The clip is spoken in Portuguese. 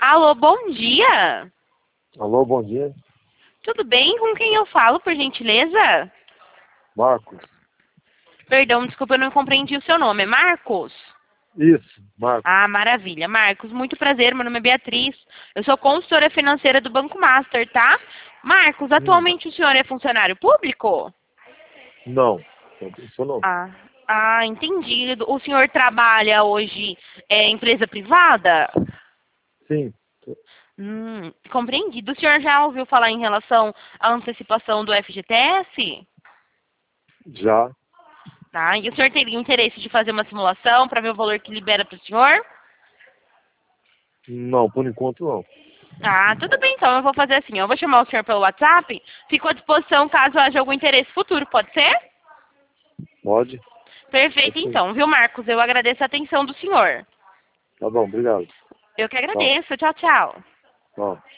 Alô, bom dia. Alô, bom dia. Tudo bem? Com quem eu falo, por gentileza? Marcos. Perdão, desculpa, eu não compreendi o seu nome. É Marcos? Isso, Marcos. Ah, maravilha. Marcos, muito prazer. Meu nome é Beatriz. Eu sou consultora financeira do Banco Master, tá? Marcos, Hum, atualmente o senhor é funcionário público? não, isso não. Entendi. O senhor trabalha hoje em empresa privada? Sim, Compreendido. O senhor já ouviu falar em relação à antecipação do FGTS? já. Tá? E o senhor teria interesse de fazer uma simulação para ver o valor que libera para o senhor? Não, por enquanto não. Ah, tudo bem então. Eu vou fazer assim. Eu vou chamar o senhor pelo WhatsApp. Fico à disposição caso haja algum interesse futuro. Pode ser? Pode? Perfeito Pode sim. então, viu, Marcos? Eu agradeço a atenção do senhor. Tá bom, obrigado. Eu que Tchau. agradeço. Tchau, tchau. Tchau.